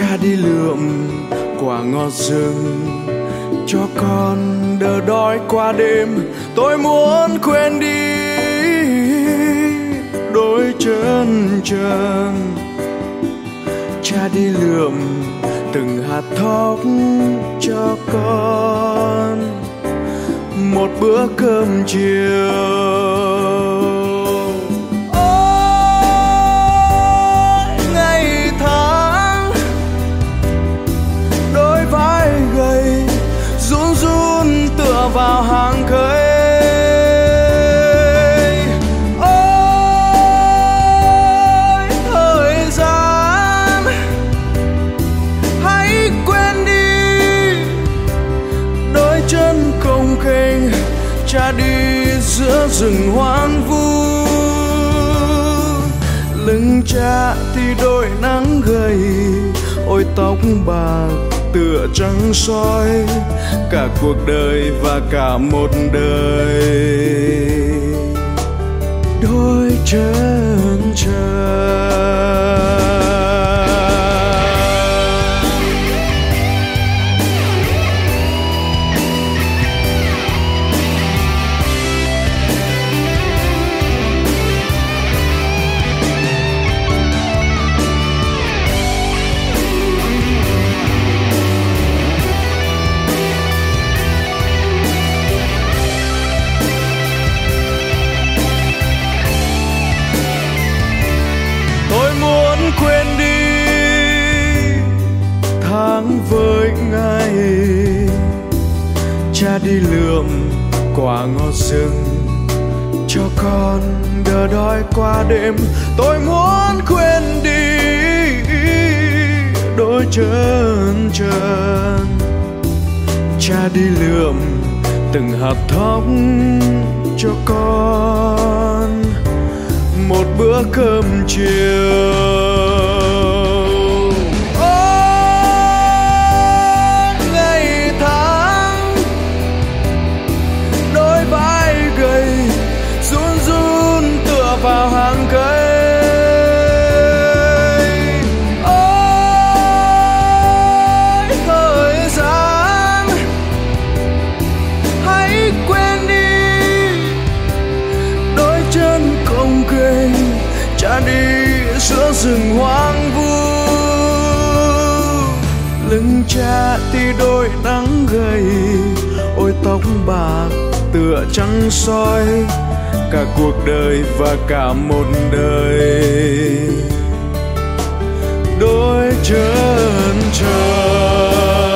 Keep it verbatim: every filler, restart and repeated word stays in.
Cha đi lượm quả ngọt rừng cho con đỡ đói qua đêm. Tôi muốn quên đi đôi chân trần. Cha đi lượm từng hạt thóc cho con một bữa cơm chiều. Vào hàng cây ôi thời gian, hãy quên đi đôi chân cồng kềnh. Cha đi giữa rừng hoang vu, lưng cha thì đôi nắng gầy, ôi tóc bạc tựa trắng soi. Cả cuộc đời và cả một đời đôi chân trần. Quên đi tháng với ngày cha đi lượm quả ngọt rừng cho con đỡ đói qua đêm. Tôi muốn quên đi đôi chân trần. Cha đi lượm từng hạt thóc cho con một bữa cơm chiều. Vào hàng cây ôi thời gian, hãy quên đi đôi chân cồng kềnh. Cha đi giữa rừng hoang vu, lưng cha thì đôi nắng gầy, ôi tóc bạc tựa trắng soi. Cả cuộc đời và cả một đời đôi chân trần.